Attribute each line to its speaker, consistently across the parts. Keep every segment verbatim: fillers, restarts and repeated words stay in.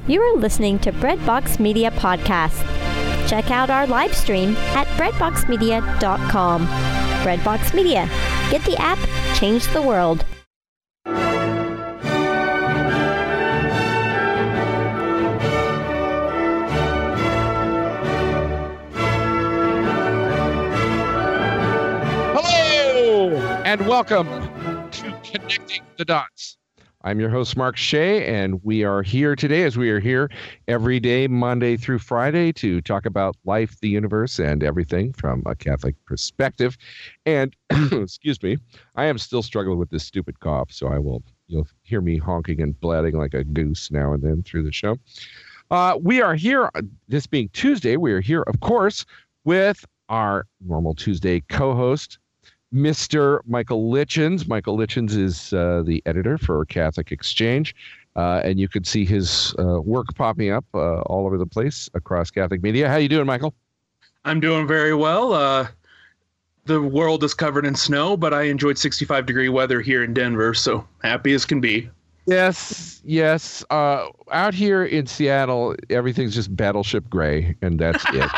Speaker 1: You are listening to Breadbox Media Podcast. Check out our live stream at breadbox media dot com. Breadbox Media. Get the app, change the world.
Speaker 2: Hello, and welcome to Connecting the Dots. I'm your host, Mark Shea, and we are here today, as we are here every day, Monday through Friday, to talk about life, the universe, and everything from a Catholic perspective. And, excuse me, I am still struggling with this stupid cough, so I will, you'll hear me honking and blatting like a goose now and then through the show. Uh, we are here, this being Tuesday, we are here, of course, with our normal Tuesday co-host, Mister Michael Litchens. Michael Litchens is uh, the editor for Catholic Exchange, uh, and you can see his uh, work popping up uh, all over the place across Catholic media. How you doing, Michael?
Speaker 3: I'm doing very well. Uh, the world is covered in snow, but I enjoyed sixty-five degree weather here in Denver, so happy as can be.
Speaker 2: Yes, yes. Uh, out here in Seattle, everything's just battleship gray, and that's it.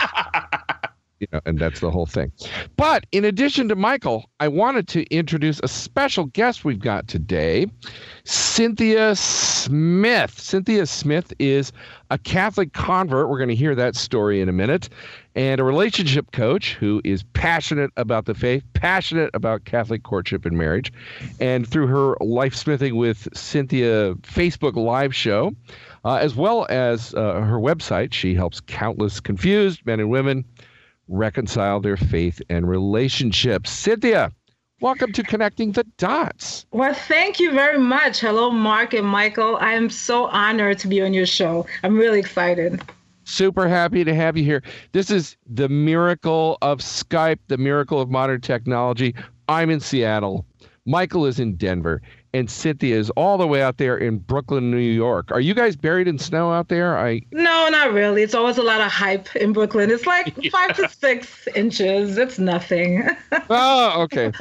Speaker 2: You know, and that's the whole thing. But in addition to Michael, I wanted to introduce a special guest we've got today, Cynthia Smith. Cynthia Smith is a Catholic convert. We're going to hear that story in a minute. And a relationship coach who is passionate about the faith, passionate about Catholic courtship and marriage. And through her Life Smithing with Cynthia Facebook live show, uh, as well as uh, her website, she helps countless confused men and women reconcile their faith and relationships. Cynthia, welcome to Connecting the Dots.
Speaker 4: Well, thank you very much. Hello, Mark and Michael. I am so honored to be on your show. I'm really excited.
Speaker 2: Super happy to have you here. This is the miracle of Skype, the miracle of modern technology. I'm in Seattle. Michael is in Denver. And Cynthia is all the way out there in Brooklyn, New York. Are you guys buried in snow out there? I
Speaker 4: No, not really. It's always a lot of hype in Brooklyn. It's like yeah. five to six inches. It's nothing.
Speaker 2: Oh, okay.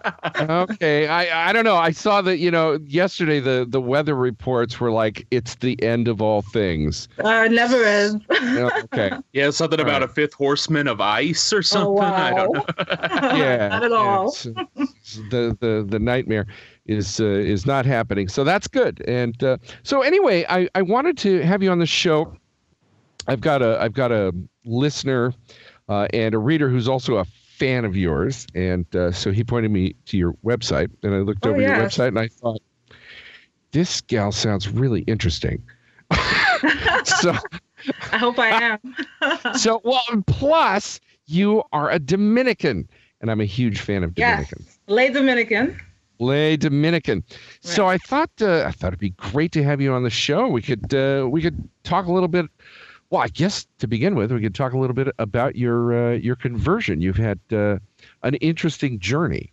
Speaker 2: Okay. I, I don't know. I saw that, you know, yesterday the, the weather reports were like, it's the end of all things.
Speaker 4: Uh, it never is.
Speaker 2: Okay.
Speaker 3: Yeah, something all about right. a fifth horseman of ice or something. Oh, wow. I don't know.
Speaker 2: Yeah.
Speaker 4: Not at all.
Speaker 2: It's, it's the, the, the nightmare is uh, is not happening. So that's good. And uh, so anyway, I, I wanted to have you on the show. I've got a I've got a listener uh, and a reader who's also a fan of yours. And uh, so he pointed me to your website, and I looked
Speaker 4: oh,
Speaker 2: over
Speaker 4: yeah.
Speaker 2: your website and I thought, this gal sounds really interesting. So
Speaker 4: I hope I am.
Speaker 2: So, well, plus you are a Dominican, and I'm a huge fan of Dominicans.
Speaker 4: Yes, lay Dominican.
Speaker 2: Lay Dominican. Right. So I thought uh, I thought it'd be great to have you on the show. We could uh, we could talk a little bit. Well, I guess to begin with, we could talk a little bit about your uh, your conversion. You've had uh, an interesting journey.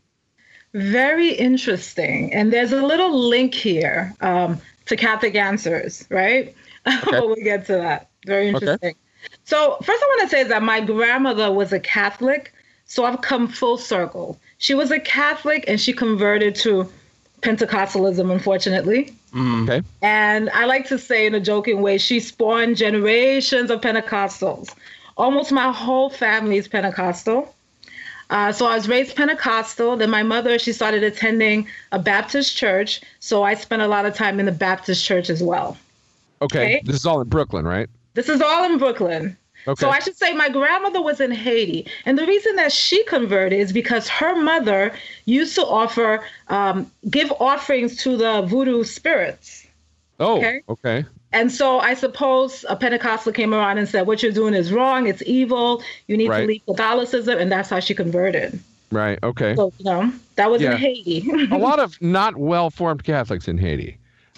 Speaker 4: Very interesting, and there's a little link here um, to Catholic Answers, right? Okay. We'll get to that. Very interesting. Okay. So first, I want to say that my grandmother was a Catholic, so I've come full circle. She was a Catholic and she converted to Pentecostalism, unfortunately.
Speaker 2: Mm. Okay.
Speaker 4: And I like to say in a joking way, she spawned generations of Pentecostals. Almost my whole family is Pentecostal. Uh, so I was raised Pentecostal. Then my mother, she started attending a Baptist church. So I spent a lot of time in the Baptist church as well.
Speaker 2: Okay.
Speaker 4: Okay?
Speaker 2: This is all in Brooklyn, right?
Speaker 4: This is all in Brooklyn.
Speaker 2: Okay.
Speaker 4: So I should say my grandmother was in Haiti. And the reason that she converted is because her mother used to offer, um, give offerings to the voodoo spirits.
Speaker 2: Oh, okay. okay.
Speaker 4: And so I suppose a Pentecostal came around and said, what you're doing is wrong. It's evil. You need right. to leave Catholicism. And that's how she converted.
Speaker 2: Right. Okay.
Speaker 4: So, you know, that was
Speaker 2: yeah.
Speaker 4: in Haiti.
Speaker 2: A lot of not well-formed Catholics in Haiti.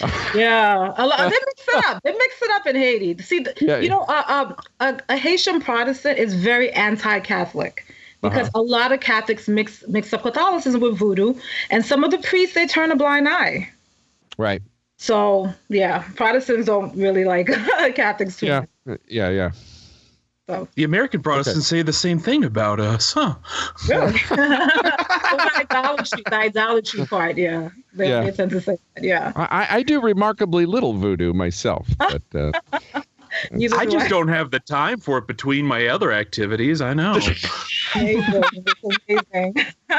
Speaker 4: Yeah, a lot. They mix it up. They mix it up in Haiti. See,
Speaker 2: yeah,
Speaker 4: you know, uh, uh, a, a Haitian Protestant is very anti-Catholic because uh-huh. a lot of Catholics mix mix up Catholicism with voodoo, and some of the priests, they turn a blind eye.
Speaker 2: Right.
Speaker 4: So yeah, Protestants don't really like Catholics too.
Speaker 2: Yeah, yeah, yeah.
Speaker 4: So
Speaker 3: the American Protestants okay. say the same thing about us, huh?
Speaker 4: Really? the idolatry, the idolatry part, yeah. They,
Speaker 2: yeah.
Speaker 4: they tend to say that, yeah.
Speaker 2: I, I do remarkably little voodoo myself, but uh,
Speaker 4: Neither
Speaker 3: I
Speaker 4: do
Speaker 3: just don't have the time for it between my other activities. I know.
Speaker 4: Amazing. It's amazing.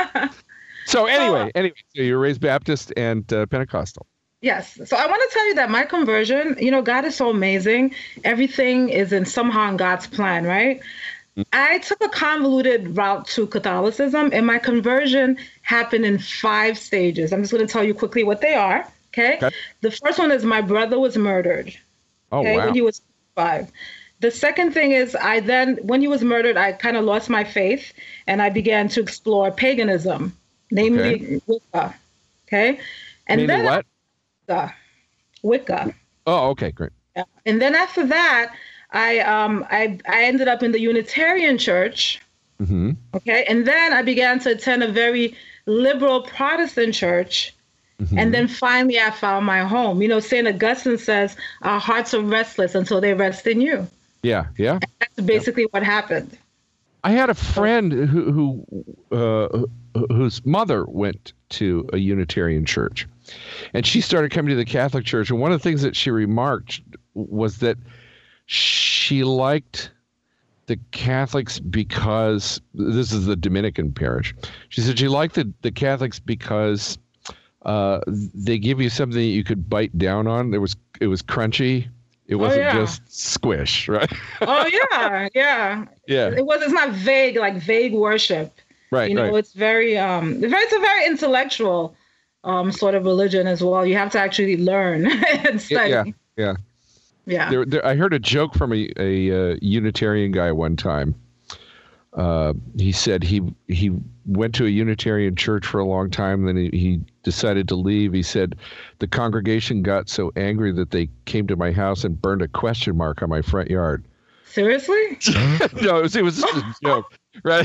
Speaker 2: So anyway, anyway, so you're raised Baptist and uh, Pentecostal.
Speaker 4: Yes. So I want to tell you that my conversion, you know, God is so amazing. Everything is in somehow in God's plan, right? Mm-hmm. I took a convoluted route to Catholicism, and my conversion happened in five stages. I'm just going to tell you quickly what they are. Okay. okay. The first one is my brother was murdered.
Speaker 2: Oh,
Speaker 4: okay,
Speaker 2: wow.
Speaker 4: When he was five. The second thing is I then, when he was murdered, I kind of lost my faith, and I began to explore paganism, namely okay. Wicca. Okay. And
Speaker 2: Meaning
Speaker 4: then
Speaker 2: what?
Speaker 4: Wicca. Wicca.
Speaker 2: Oh, okay, great.
Speaker 4: Yeah. And then after that, I um I I ended up in the Unitarian Church.
Speaker 2: Mm-hmm.
Speaker 4: Okay, and then I began to attend a very liberal Protestant church, mm-hmm. and then finally I found my home. You know, Saint Augustine says our hearts are restless until they rest in you.
Speaker 2: Yeah, yeah.
Speaker 4: And that's basically yeah. what happened.
Speaker 2: I had a friend who who uh, whose mother went to a Unitarian church, and she started coming to the Catholic Church. And one of the things that she remarked was that she liked the Catholics because this is the Dominican parish. She said she liked the, the Catholics because uh, they give you something that you could bite down on. There was it was crunchy. It wasn't oh, yeah. just squish, right?
Speaker 4: Oh yeah, yeah,
Speaker 2: yeah.
Speaker 4: It was. It's not vague, like vague worship.
Speaker 2: Right.
Speaker 4: You know,
Speaker 2: right.
Speaker 4: it's very um, it's very, it's a very intellectual um sort of religion as well. You have to actually learn and study.
Speaker 2: Yeah. Yeah.
Speaker 4: Yeah.
Speaker 2: There, there, I heard a joke from a, a, a Unitarian guy one time. Uh, he said he he went to a Unitarian church for a long time, then he, he decided to leave. He said the congregation got so angry that they came to my house and burned a question mark on my front yard.
Speaker 4: Seriously?
Speaker 2: No, it was, it was just a joke, right?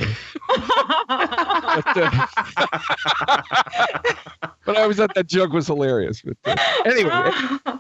Speaker 2: but, uh, but I always thought that joke was hilarious. But uh, anyway.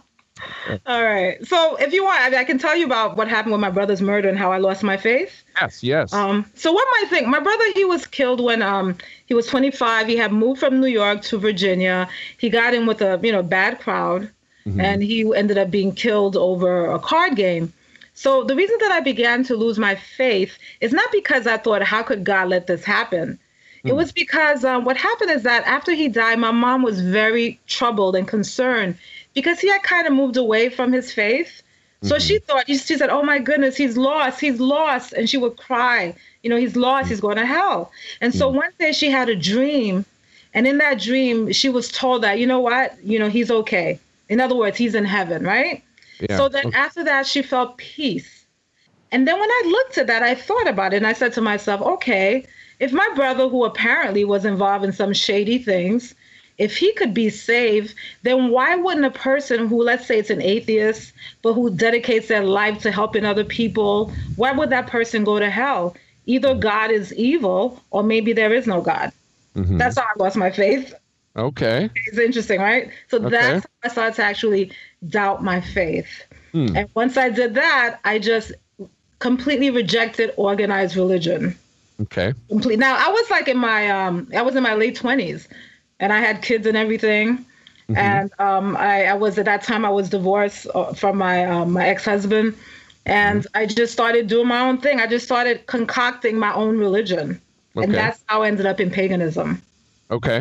Speaker 4: All right. So if you want, I, mean, I can tell you about what happened with my brother's murder and how I lost my faith.
Speaker 2: Yes, yes.
Speaker 4: Um, so one might think, my brother, he was killed when um he was twenty-five. He had moved from New York to Virginia. He got in with a, you know, bad crowd, mm-hmm. and he ended up being killed over a card game. So the reason that I began to lose my faith is not because I thought, how could God let this happen? It was because um, what happened is that after he died, my mom was very troubled and concerned because he had kind of moved away from his faith. So mm-hmm. she thought, she said, oh my goodness, he's lost, he's lost. And she would cry, you know, he's lost, mm-hmm. he's going to hell. And so mm-hmm. one day she had a dream. And in that dream, she was told that, you know what, you know, he's okay. In other words, he's in heaven, right? Yeah. So then okay. after that, she felt peace. And then when I looked at that, I thought about it and I said to myself, okay, if my brother, who apparently was involved in some shady things, if he could be saved, then why wouldn't a person who, let's say it's an atheist, but who dedicates their life to helping other people, why would that person go to hell? Either God is evil or maybe there is no God. Mm-hmm. That's how I lost my faith.
Speaker 2: Okay.
Speaker 4: It's interesting, right? So okay. that's how I started to actually doubt my faith. Hmm. And once I did that, I just completely rejected organized religion.
Speaker 2: Okay.
Speaker 4: Complete. Now I was like in my um I was in my late twenties, and I had kids and everything, mm-hmm. and um I, I was at that time I was divorced from my um, my ex-husband, and mm-hmm. I just started doing my own thing. I just started concocting my own religion, okay. and that's how I ended up in paganism.
Speaker 2: Okay.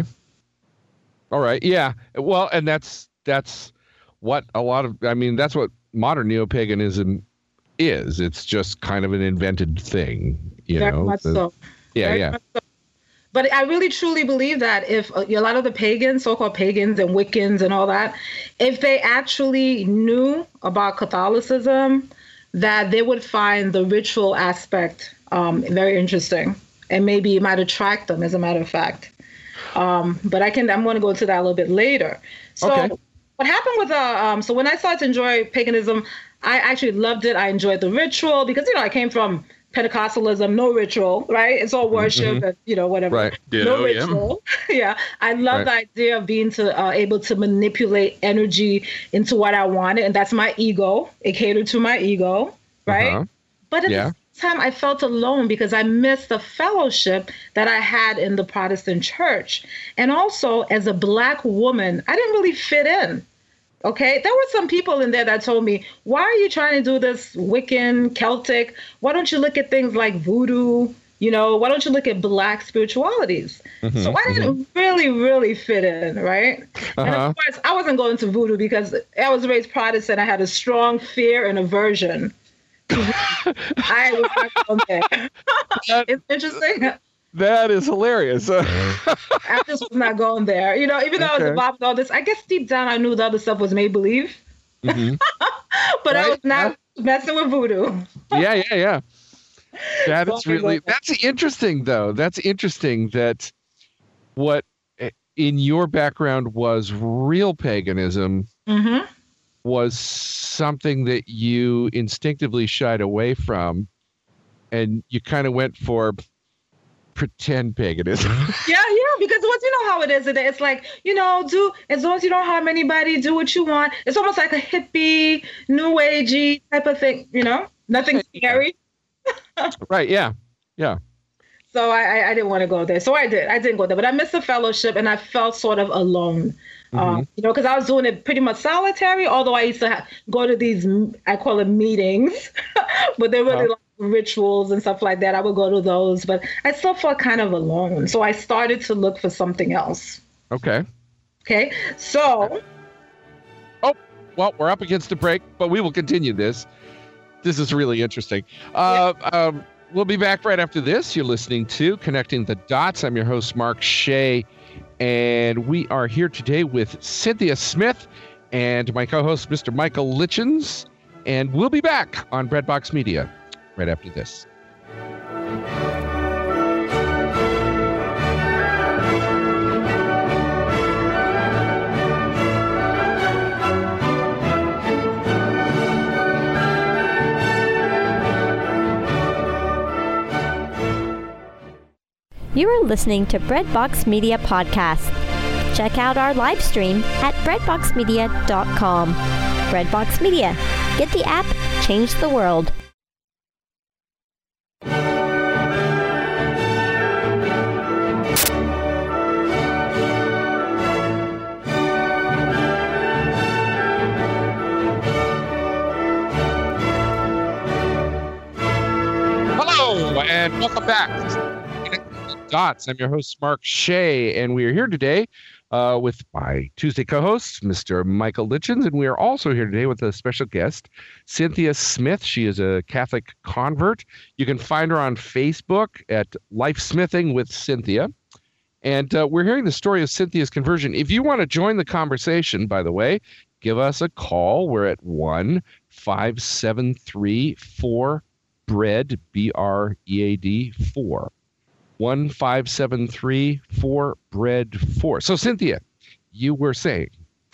Speaker 2: All right. Yeah. Well, and that's that's what a lot of I mean that's what modern neo-paganism is. It's just kind of an invented thing. You
Speaker 4: Very
Speaker 2: know,
Speaker 4: much
Speaker 2: the,
Speaker 4: so.
Speaker 2: Yeah,
Speaker 4: Very
Speaker 2: yeah.
Speaker 4: much so. But I really truly believe that if a, a lot of the pagans, so-called pagans and Wiccans and all that, if they actually knew about Catholicism, that they would find the ritual aspect um, very interesting, and maybe it might attract them, as a matter of fact. Um, but I can, I'm going to go into that a little bit later. So
Speaker 2: okay.
Speaker 4: what happened with, uh, um, so when I started to enjoy paganism, I actually loved it. I enjoyed the ritual because, you know, I came from Pentecostalism, no ritual, right? It's all worship mm-hmm. and, you know, whatever.
Speaker 2: Right.
Speaker 4: No ritual. Yeah. yeah. I love right. the idea of being to uh, able to manipulate energy into what I wanted. And that's my ego. It catered to my ego, right? Uh-huh. But at yeah. the same time, I felt alone because I missed the fellowship that I had in the Protestant church. And also, as a Black woman, I didn't really fit in. Okay, there were some people in there that told me, why are you trying to do this Wiccan, Celtic? Why don't you look at things like voodoo? You know, why don't you look at Black spiritualities? Mm-hmm, so I didn't mm-hmm. really, really fit in, right? Uh-huh. And of course, I wasn't going to voodoo because I was raised Protestant. I had a strong fear and aversion. I was not going there. That, it's interesting.
Speaker 2: That is hilarious.
Speaker 4: I just was not going there. You know, even though okay. I was involved with all this, I guess deep down I knew the other stuff was make-believe. Mm-hmm. But right? I was not yeah. messing with voodoo.
Speaker 2: yeah, yeah, yeah. That is really, that's interesting though. That's interesting that what in your background was real paganism mm-hmm. was something that you instinctively shied away from, and you kind of went for pretend paganism.
Speaker 4: yeah, yeah, because once you know how it is, it's like, you know, do as long as you don't harm anybody, do what you want. It's almost like a hippie, new agey type of thing, you know? Nothing scary.
Speaker 2: Right, yeah, yeah.
Speaker 4: So I, I didn't want to go there. So I did. I didn't go there. But I missed the fellowship, and I felt sort of alone. Mm-hmm. Um, you know, because I was doing it pretty much solitary, although I used to have, go to these, I call it meetings, but they were really oh. like rituals and stuff like that. I would go to those, but I still felt kind of alone. So I started to look for something else.
Speaker 2: Okay.
Speaker 4: Okay, so.
Speaker 2: Oh, well, we're up against a break, but we will continue this. This is really interesting. Uh, yeah. um, we'll be back right after this. You're listening to Connecting the Dots. I'm your host, Mark Shea, and we are here today with Cynthia Smith and my co-host, Mister Michael Litchens, and we'll be back on Breadbox Media right after this.
Speaker 1: You are listening to Breadbox Media Podcast. Check out our live stream at breadbox media dot com. Breadbox Media. Get the app, change the world.
Speaker 2: Hello, and welcome back. Dots. I'm your host, Mark Shea, and we are here today uh, with my Tuesday co-host, Mister Michael Litchens, and we are also here today with a special guest, Cynthia Smith. She is a Catholic convert. You can find her on Facebook at Life Smithing with Cynthia, and uh, we're hearing the story of Cynthia's conversion. If you want to join the conversation, by the way, give us a call. We're at one five seven three four bread, B R E A D, four. one five seven three four bread four. So Cynthia, you were saying.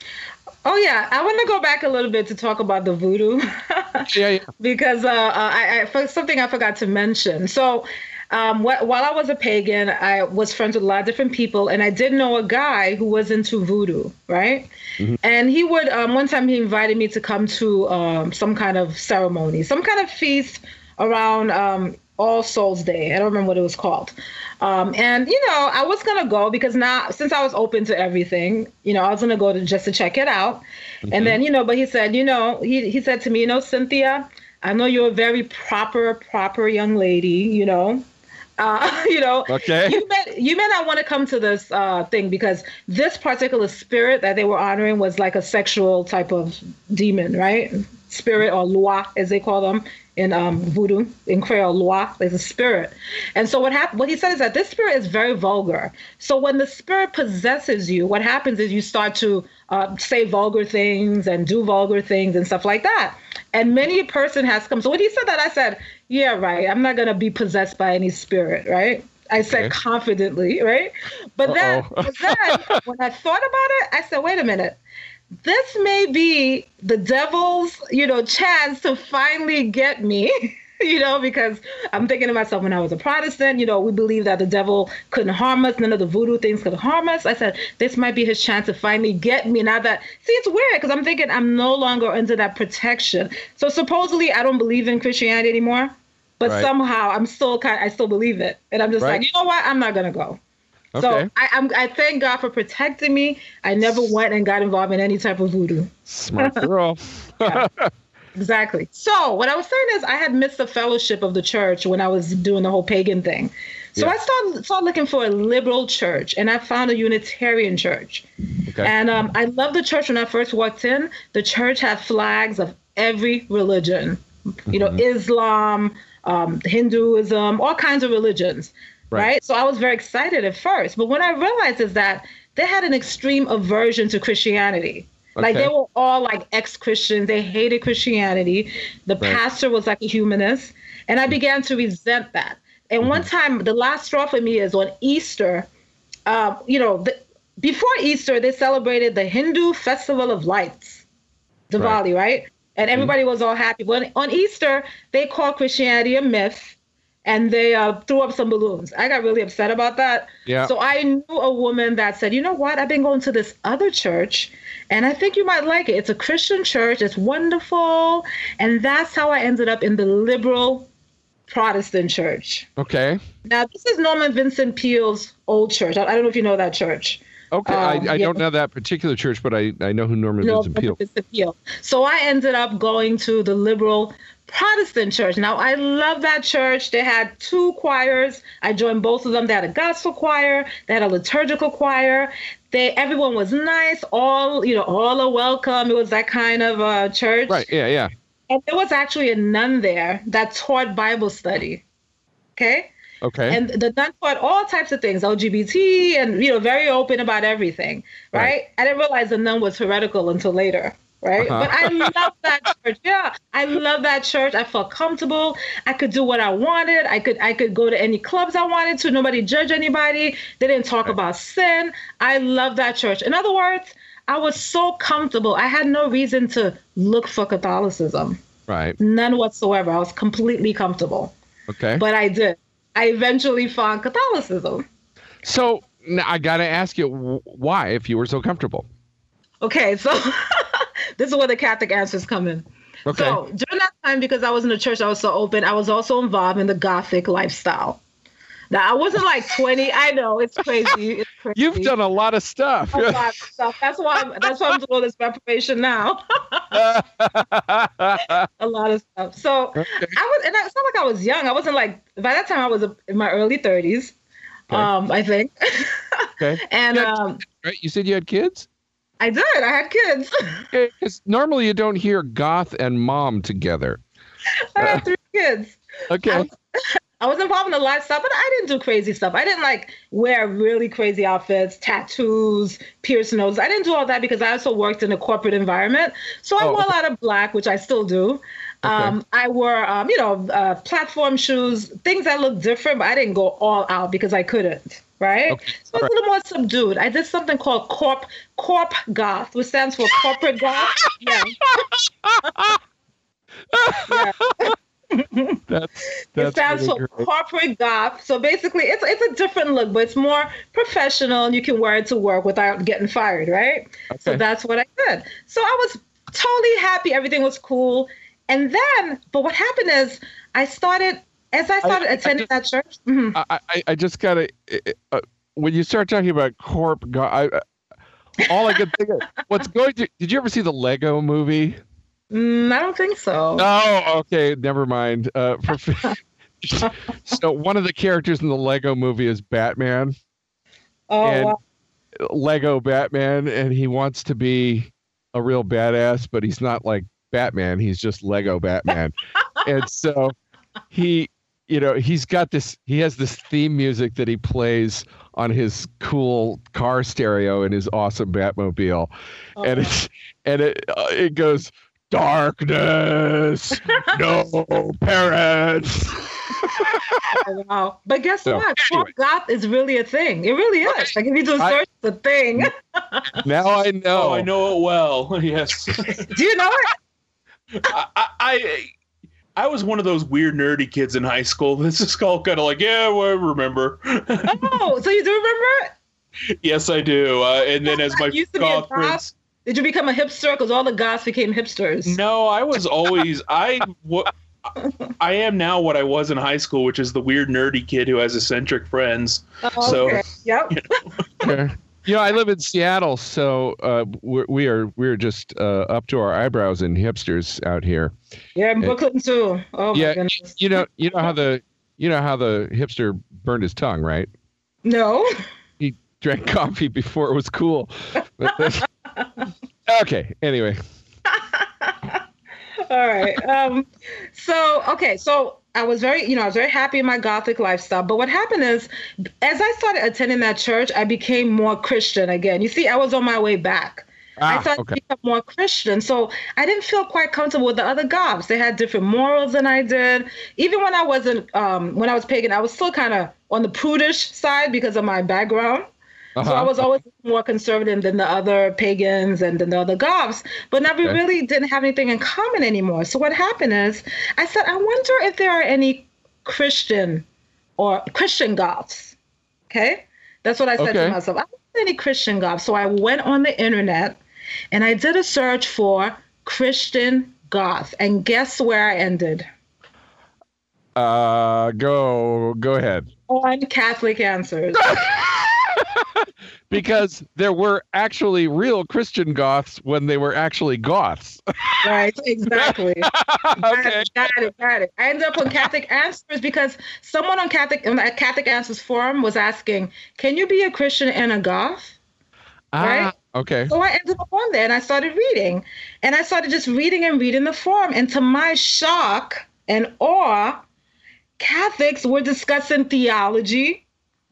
Speaker 4: Oh yeah, I want to go back a little bit to talk about the voodoo. yeah, yeah. Because uh, I, I something I forgot to mention. So um, wh- while I was a pagan, I was friends with a lot of different people, and I did know a guy who was into voodoo, right? Mm-hmm. And he would um, one time he invited me to come to um, some kind of ceremony, some kind of feast around um, All Souls Day. I don't remember what it was called. Um, and, you know, I was going to go because now, since I was open to everything, you know, I was going to go to just to check it out. Mm-hmm. And then, you know, but he said, you know, he, he said to me, you know, Cynthia, I know you're a very proper, proper young lady, you know, uh, you know,
Speaker 2: okay.
Speaker 4: you, may, you may not want to come to this uh, thing because this particular spirit that they were honoring was like a sexual type of demon, right? Spirit, or loi, as they call them. In um, voodoo, in Creole, loi, there's a spirit. And so what happened? What he said is that this spirit is very vulgar. So when the spirit possesses you, what happens is you start to uh, say vulgar things and do vulgar things and stuff like that. And many a person has come. So when he said that, I said, yeah, right. I'm not going to be possessed by any spirit, right? I okay. said confidently, right? But then, but then when I thought about it, I said, wait a minute. This may be the devil's, you know, chance to finally get me, you know, because I'm thinking to myself, when I was a Protestant, you know, we believed that the devil couldn't harm us. None of the voodoo things could harm us. I said, this might be his chance to finally get me. Now that, see, it's weird because I'm thinking I'm no longer under that protection. So supposedly I don't believe in Christianity anymore, but right. somehow I'm still kind of, I still believe it. And I'm just right. like, you know what? I'm not going to go.
Speaker 2: Okay.
Speaker 4: So I, I'm, I thank God for protecting me. I never went and got involved in any type of voodoo.
Speaker 2: Smart girl.
Speaker 4: Yeah, exactly. So what I was saying is I had missed the fellowship of the church when I was doing the whole pagan thing. So yeah. I started, started looking for a liberal church, and I found a Unitarian church. Okay. And um, I loved the church when I first walked in. The church had flags of every religion, you know, mm-hmm. Islam, um, Hinduism, all kinds of religions, right. right? So I was very excited at first. But what I realized is that they had an extreme aversion to Christianity. Okay. Like they were all like ex-Christians. They hated Christianity. The right. pastor was like a humanist. And I began to resent that. And one time, the last straw for me is on Easter. Uh, you know, the, before Easter, they celebrated the Hindu Festival of Lights, Diwali, right? right? And everybody mm-hmm. was all happy. But on Easter, they called Christianity a myth, and they uh, threw up some balloons. I got really upset about that. Yeah. So I knew a woman that said, you know what? I've been going to this other church, and I think you might like it. It's a Christian church. It's wonderful. And that's how I ended up in the liberal Protestant church.
Speaker 2: Okay.
Speaker 4: Now, this is Norman Vincent Peale's old church. I, I don't know if you know that church.
Speaker 2: Okay. Um, I, I yeah. don't know that particular church, but I, I know who Norman no, Vincent Peale. Vincent Peale.
Speaker 4: So I ended up going to the liberal Protestant church. Now, I love that church. They had two choirs. I joined both of them. They had a gospel choir. They had a liturgical choir. They everyone was nice. All, you know, all are welcome. It was that kind of uh, church.
Speaker 2: Right. Yeah, yeah.
Speaker 4: And there was actually a nun there that taught Bible study. Okay.
Speaker 2: Okay.
Speaker 4: And the nun taught all types of things, L G B T, and, you know, very open about everything. Right. right? I didn't realize the nun was heretical until later. Right. Uh-huh. But I love that church. Yeah. I love that church. I felt comfortable. I could do what I wanted. I could I could go to any clubs I wanted to. Nobody judged anybody. They didn't talk right. about sin. I love that church. In other words, I was so comfortable. I had no reason to look for Catholicism.
Speaker 2: Right.
Speaker 4: None whatsoever. I was completely comfortable.
Speaker 2: Okay.
Speaker 4: But I did. I eventually found Catholicism.
Speaker 2: So now I got to ask you why, if you were so comfortable.
Speaker 4: Okay. So this is where the Catholic answers come in.
Speaker 2: Okay.
Speaker 4: So during that time, because I was in the church, I was so open, I was also involved in the Gothic lifestyle. Now, I wasn't like twenty. I know it's crazy. It's crazy.
Speaker 2: You've done a lot of stuff.
Speaker 4: A lot of stuff. That's why I'm, that's why I'm doing all this preparation now. A lot of stuff. So okay. I was, and it's not like I was young. I wasn't like, by that time I was in my early thirties, okay. um, I think.
Speaker 2: Okay.
Speaker 4: And
Speaker 2: you, had,
Speaker 4: um,
Speaker 2: right? You said you had kids?
Speaker 4: I did. I had kids.
Speaker 2: Because normally you don't hear goth and mom together.
Speaker 4: I had three kids.
Speaker 2: Okay.
Speaker 4: I, I was involved in the lifestyle, but I didn't do crazy stuff. I didn't like wear really crazy outfits, tattoos, pierced noses. I didn't do all that because I also worked in a corporate environment. So I oh, wore okay. a lot of black, which I still do. Okay. Um, I wore, um, you know, uh, platform shoes, things that look different, but I didn't go all out because I couldn't. Right? Okay. So it's right. a little more subdued. I did something called Corp Corp Goth, which stands for corporate goth. Yeah. yeah. That's, that's it stands really for great. Corporate goth. So basically, it's it's a different look, but it's more professional, and you can wear it to work without getting fired, right? Okay. So that's what I did. So I was totally happy. Everything was cool. And then, but what happened is I started, as I started I, attending I just, that church. Mm-hmm.
Speaker 2: I, I, I just got to, uh, when you start talking about corp goth, I, uh, all I could think of, what's going to, did you ever see the Lego movie?
Speaker 4: Mm, I don't think so.
Speaker 2: Oh, okay. Never mind. Uh, for, so one of the characters in the Lego movie is Batman.
Speaker 4: Oh, and wow.
Speaker 2: Lego Batman, and he wants to be a real badass, but he's not like Batman. He's just Lego Batman. And so he, you know, he's got this, he has this theme music that he plays on his cool car stereo in his awesome Batmobile. Oh. And it's, and it, uh, it goes, darkness, no parents.
Speaker 4: Oh, wow. But guess so, what? Anyway. Corp goth is really a thing. It really is. Right. Like if you do search, I, the thing.
Speaker 2: Now I know.
Speaker 3: Oh, I know it well. Yes.
Speaker 4: Do you know it?
Speaker 3: I, I I was one of those weird nerdy kids in high school. This is all kind of like, yeah, well, I remember.
Speaker 4: Oh, so you do remember it?
Speaker 3: Yes, I do. Uh, and then as my goth friends.
Speaker 4: Did you become a hipster? Because all the goths became hipsters.
Speaker 3: No, I was always I. W- I am now what I was in high school, which is the weird nerdy kid who has eccentric friends.
Speaker 4: Oh,
Speaker 3: so,
Speaker 4: okay. Yep.
Speaker 3: You know.
Speaker 2: Yeah. You know, I live in Seattle, so uh, we're, we are we're just uh, up to our eyebrows in hipsters out here.
Speaker 4: Yeah, in Brooklyn too. Oh
Speaker 2: yeah,
Speaker 4: my goodness.
Speaker 2: you know, you know how the you know how the hipster burned his tongue, right?
Speaker 4: No.
Speaker 2: He drank coffee before it was cool. Okay. Anyway.
Speaker 4: All right. Um, so, okay. So I was very, you know, I was very happy in my Gothic lifestyle. But what happened is, as I started attending that church, I became more Christian again. You see, I was on my way back.
Speaker 2: Ah,
Speaker 4: I started
Speaker 2: okay.
Speaker 4: to become more Christian. So I didn't feel quite comfortable with the other Goths. They had different morals than I did. Even when I wasn't, um, when I was pagan, I was still kind of on the prudish side because of my background. Uh-huh. So I was always more conservative than the other pagans and than the other Goths. But now we okay. really didn't have anything in common anymore. So what happened is I said, I wonder if there are any Christian or Christian Goths. Okay. That's what I said okay. to myself. I don't know any Christian Goths. So I went on the internet and I did a search for Christian Goths. And guess where I ended?
Speaker 2: Uh, go, go ahead.
Speaker 4: On Catholic Answers.
Speaker 2: Because there were actually real Christian Goths when they were actually Goths.
Speaker 4: Right, exactly.
Speaker 2: Okay.
Speaker 4: Got it, got it. I ended up on Catholic Answers because someone on Catholic on the Catholic Answers forum was asking, can you be a Christian and a Goth?
Speaker 2: Ah,
Speaker 4: right?
Speaker 2: Okay.
Speaker 4: So I ended up on there and I started reading. And I started just reading and reading the forum. And to my shock and awe, Catholics were discussing theology,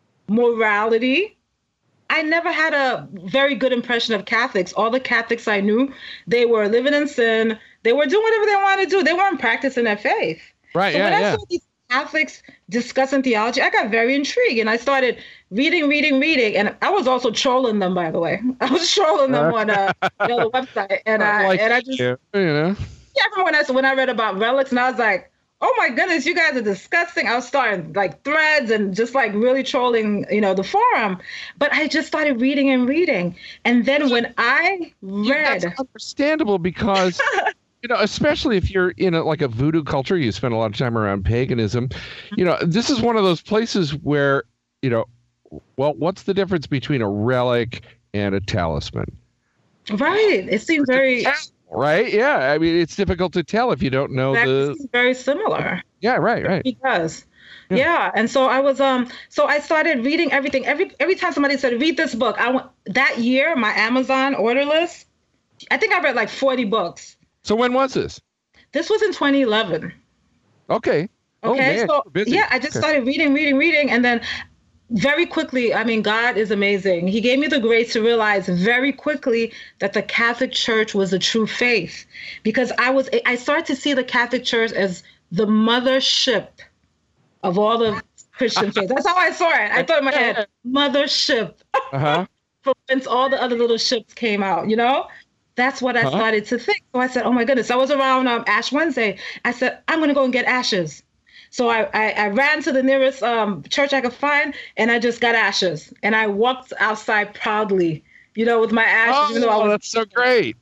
Speaker 4: morality. I never had a very good impression of Catholics. All the Catholics I knew, they were living in sin. They were doing whatever they wanted to do. They weren't practicing their faith.
Speaker 2: Right,
Speaker 4: so
Speaker 2: yeah,
Speaker 4: when I
Speaker 2: yeah.
Speaker 4: saw these Catholics discussing theology, I got very intrigued. And I started reading, reading, reading. And I was also trolling them, by the way. I was trolling them on uh, you know, the website. And I,
Speaker 2: like
Speaker 4: and I just,
Speaker 2: you, you know.
Speaker 4: Yeah, I remember when I, when I read about relics and I was like, oh my goodness, you guys are disgusting. I was starting like threads and just like really trolling, you know, the forum. But I just started reading and reading. And then when I read.
Speaker 2: Yeah, that's understandable because, you know, especially if you're in a, like a voodoo culture, you spend a lot of time around paganism. You know, this is one of those places where, you know, well, what's the difference between a relic and a talisman?
Speaker 4: Right. It seems very.
Speaker 2: Right. Yeah. I mean, it's difficult to tell if you don't know
Speaker 4: that
Speaker 2: the.
Speaker 4: Seems very similar.
Speaker 2: Yeah. Right. Right.
Speaker 4: It does.
Speaker 2: Yeah.
Speaker 4: yeah. And so I was um. So I started reading everything. Every every time somebody said read this book, I went that year. My Amazon order list. I think I read like forty books.
Speaker 2: So when was this?
Speaker 4: This was in twenty eleven.
Speaker 2: Okay.
Speaker 4: Okay.
Speaker 2: Oh, man,
Speaker 4: so yeah, I just
Speaker 2: okay.
Speaker 4: started reading, reading, reading, and then. Very quickly, I mean, God is amazing. He gave me the grace to realize very quickly that the Catholic Church was a true faith, because I was I started to see the Catholic Church as the mothership of all the Christian faiths. That's how I saw it. I thought in my head, mothership.
Speaker 2: Uh-huh.
Speaker 4: From whence all the other little ships came out, you know? That's what I uh-huh. started to think. So I said, oh my goodness. I was around um, Ash Wednesday. I said, I'm going to go and get ashes. So I, I, I ran to the nearest um, church I could find, and I just got ashes. And I walked outside proudly, you know, with my ashes.
Speaker 2: Oh,
Speaker 4: even though I was-
Speaker 2: that's so great.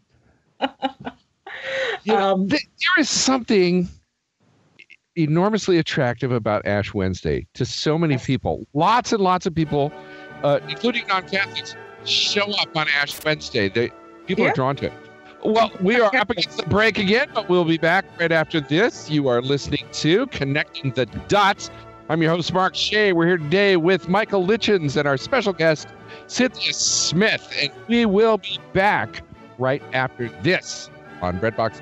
Speaker 2: you know,
Speaker 4: um,
Speaker 2: th- there is something enormously attractive about Ash Wednesday to so many people. Lots and lots of people, uh, including non-Catholics, show up on Ash Wednesday. They, people
Speaker 4: yeah.
Speaker 2: are drawn to it. Well, we are up against the break again, but we'll be back right after this. You are listening to Connecting the Dots. I'm your host, Mark Shea. We're here today with Michael Litchens and our special guest, Cynthia Smith. And we will be back right after this on Breadbox.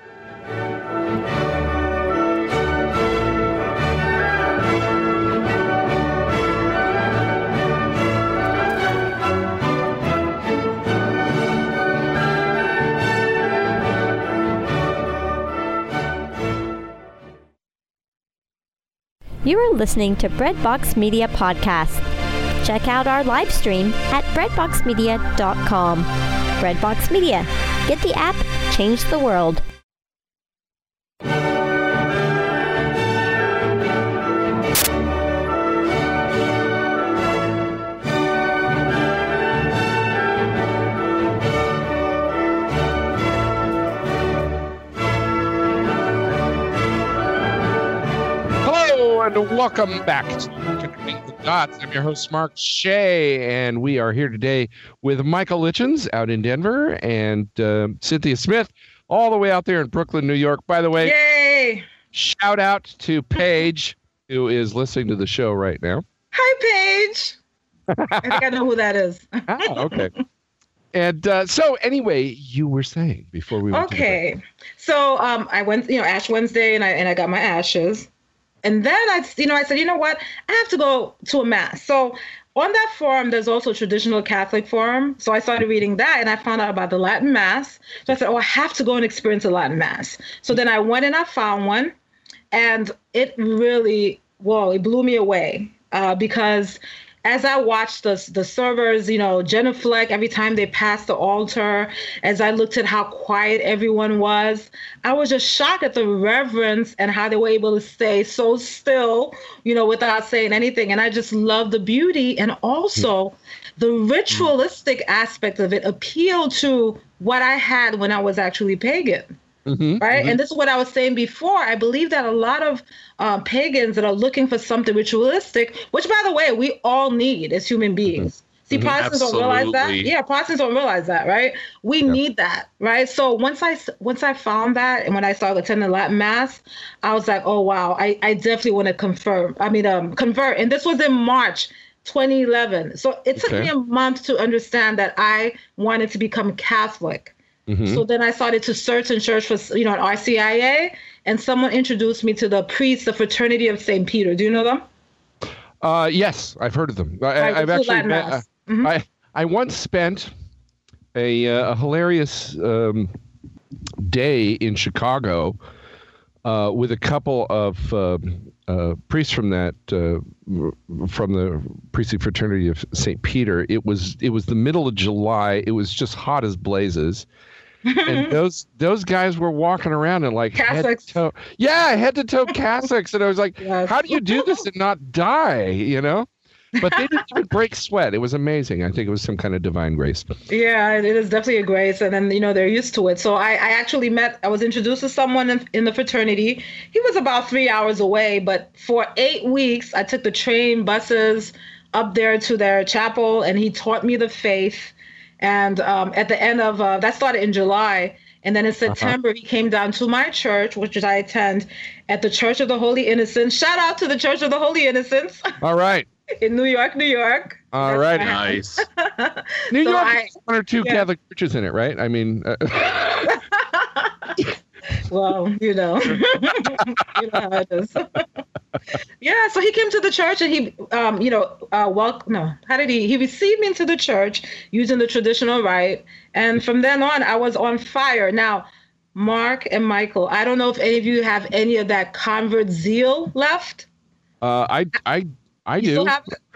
Speaker 1: You are listening to Breadbox Media Podcast. Check out our live stream at breadbox media dot com. Breadbox Media. Get the app, change the world.
Speaker 2: everyone. Welcome back to Connecting the Dots. I'm your host, Mark Shea, and we are here today with Michael Litchens out in Denver and uh, Cynthia Smith all the way out there in Brooklyn, New York. By the way,
Speaker 4: yay!
Speaker 2: Shout out to Paige, who is listening to the show right now.
Speaker 4: Hi, Paige. I think I know who that is.
Speaker 2: Ah, okay. And uh, so, anyway, you were saying before we went
Speaker 4: okay.
Speaker 2: To
Speaker 4: so um, I went, you know, Ash Wednesday, and I and I got my ashes, and then I, you know, I said, you know what, I have to go to a mass. So on that forum, there's also a traditional Catholic forum. So I started reading that, and I found out about the Latin Mass. So I said, oh, I have to go and experience a Latin Mass. So then I went and I found one, and it really, whoa, it blew me away uh, because. As I watched the the servers, you know, genuflect every time they passed the altar, as I looked at how quiet everyone was, I was just shocked at the reverence and how they were able to stay so still, you know, without saying anything. And I just love the beauty, and also the ritualistic aspect of it appealed to what I had when I was actually pagan. Mm-hmm, right. Mm-hmm. And this is what I was saying before. I believe that a lot of um, pagans that are looking for something ritualistic, which, by the way, we all need as human beings. Mm-hmm. See, mm-hmm. Protestants Absolutely. Don't realize that. Yeah, Protestants don't realize that. Right. We yeah. need that. Right. So once I once I found that, and when I started attending Latin Mass, I was like, oh, wow, I, I definitely want to confirm. I mean, um, convert. And this was in March twenty eleven. So it took okay. me a month to understand that I wanted to become Catholic. Mm-hmm. So then I started to search and search for, you know, an R C I A, and someone introduced me to the priests, the Fraternity of Saint Peter. Do you know them? Uh,
Speaker 2: yes, I've heard of them. I, right, I've actually met, uh, mm-hmm. I I once spent a, uh, a hilarious um, day in Chicago uh, with a couple of uh, uh, priests from that uh, from the priestly fraternity of Saint Peter. It was it was the middle of July. It was just hot as blazes. And those those guys were walking around in like head to toe, yeah, head to toe cassocks, and I was like, yes. How do you do this and not die? You know, but they didn't even break sweat. It was amazing. I think it was some kind of divine grace.
Speaker 4: Yeah, it is definitely a grace, and then you know they're used to it. So I, I actually met. I was introduced to someone in, in the fraternity. He was about three hours away, but for eight weeks I took the train, buses up there to their chapel, and he taught me the faith. And um, at the end of, uh, that started in July. And then in September, uh-huh. he came down to my church, which I attend at the Church of the Holy Innocents. Shout out to the Church of the Holy Innocents.
Speaker 2: All right.
Speaker 4: In New York, New York.
Speaker 2: All That's right.
Speaker 3: Nice.
Speaker 2: New so York I, has one or two yeah. Catholic churches in it, right? I mean. Uh,
Speaker 4: well, you know. you know how it is. Yeah, so he came to the church and he, um, you know, uh, well, no, how did he? He received me into the church using the traditional rite. And from then on, I was on fire. Now, Mark and Michael, I don't know if any of you have any of that convert zeal left.
Speaker 2: Uh, I, I, I
Speaker 4: you
Speaker 2: do.
Speaker 4: Still have it?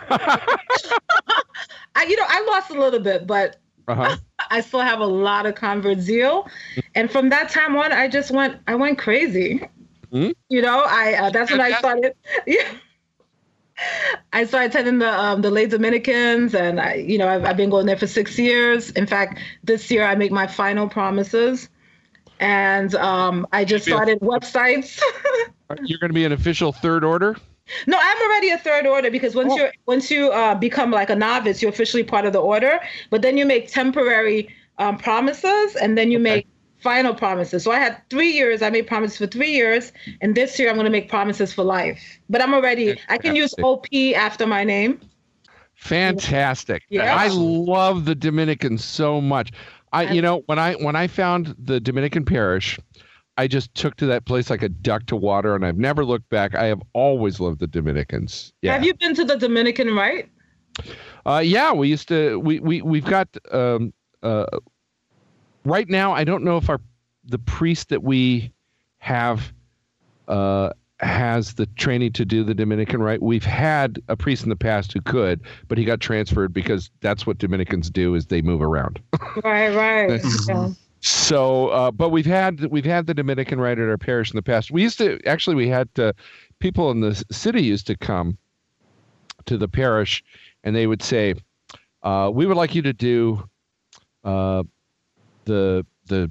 Speaker 4: I, you know, I lost a little bit, but uh-huh. I still have a lot of convert zeal. And from that time on, I just went, I went crazy. Mm-hmm. You know, I uh, that's when I started. Yeah, I started attending the um, the lay Dominicans, and I, you know, I've, I've been going there for six years. In fact, this year I make my final promises, and um, I just started websites.
Speaker 2: You're going to be an official third order?
Speaker 4: No, I'm already a third order because once oh. you once you uh, become like a novice, you're officially part of the order. But then you make temporary um, promises, and then you okay. make final promises. So I had three years. I made promises for three years. And this year I'm going to make promises for life. But I'm already, I can use O P after my name.
Speaker 2: Fantastic. Yeah. I love the Dominicans so much. I, you know, when I, when I found the Dominican parish, I just took to that place like a duck to water, and I've never looked back. I have always loved the Dominicans. Yeah.
Speaker 4: Have you been to the Dominican rite?
Speaker 2: Uh, yeah, we used to, we, we, we've got, um, uh, right now, I don't know if our the priest that we have uh, has the training to do the Dominican rite. We've had a priest in the past who could, but he got transferred because that's what Dominicans do, is they move around.
Speaker 4: Right, right. Yeah.
Speaker 2: So, uh, but we've had we've had the Dominican rite at our parish in the past. We used to actually we had uh, people in the city used to come to the parish, and they would say, uh, "We would like you to do." Uh, the the